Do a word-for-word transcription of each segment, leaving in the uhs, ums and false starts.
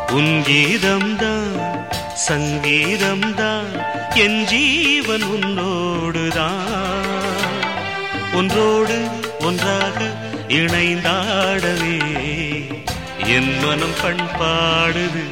உன் கீதம்தான் சங்கீதம்தான் என் ஜீவன் உன்னோடுதான் ஒன்றோடு ஒன்றாக இணைந்தாடவே என் மனம் பண்பாடுது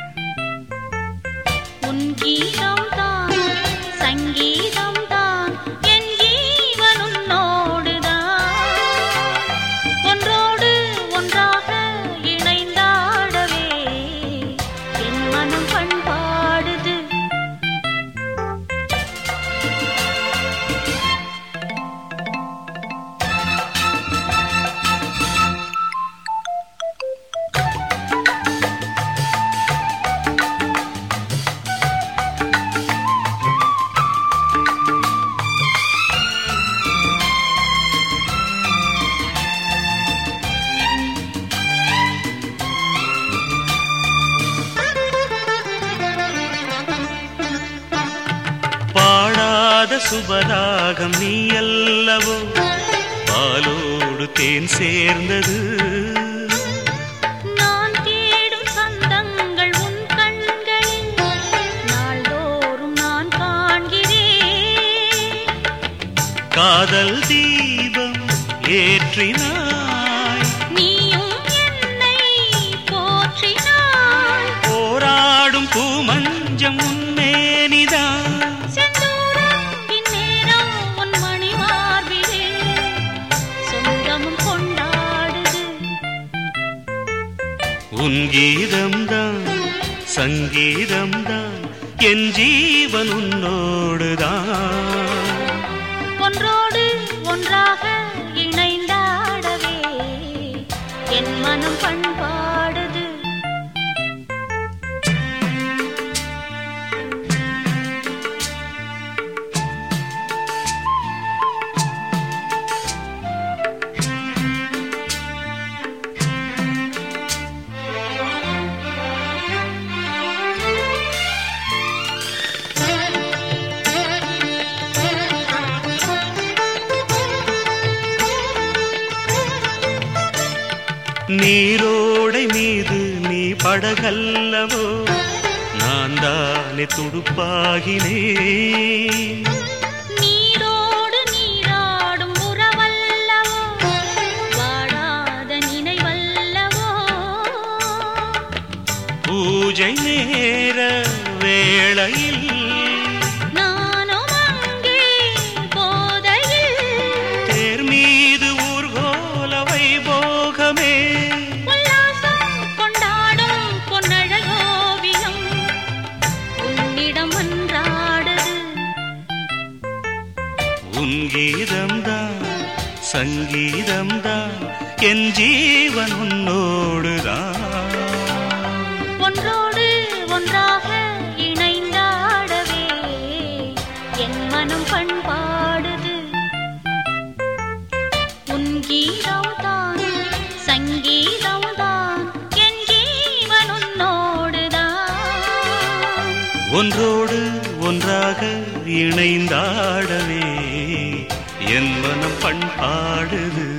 உன் கீதம்தான் சங்கீதம்தான் என் ஜீவன் உன்னோடுதான் ஒன்றோடு ஒன்றாக இணைந்தாடவே என் மனம் பண்பாடுது சுபராகம் நீ அல்லவோ பாலோடு தேன் சேர்ந்தது நான் தேடும் சந்தங்கள் உன் கண்களில் நாள்தோறும் நான் காண்கிறேன் காதல் தீபம் ஏற்றினாய் நீயும் என்னை போற்றினாய் போராடும் பூமஞ்சம் உன்மேனிதான் உன் கீதம்தான் சங்கீதம்தான் என் ஜீவன் உன்னோடுதான் ஒன்றோடு ஒன்றாக இணைந்தாடவே என் மனம் பண்பாடுது நீரோடை மீது நீ படகல்லவோ நான் தானே துடுப்பாகினேன் நீரோடு நீராடும் உறவல்லவோ வாடாத நினைவல்லவோ பூஜை நேர வேளையில் நானும் அங்கே போதையில் தேர் மீது ஊர்கோல வைபோகமே உன் கீதம்தான் சங்கீதம்தான் என் ஜீவன் உன்னோடுதான் ஒன்றோடு ஒன்றாக இணைந்தாடவே என் மனம் பண்பாடுது உன் கீதம்தான் சங்கீதம்தான் என் ஜீவன் உன்னோடுதான் ஒன்றோடு ஒன்றாக இணைந்தாடவே என் மனம் பண்பாடுது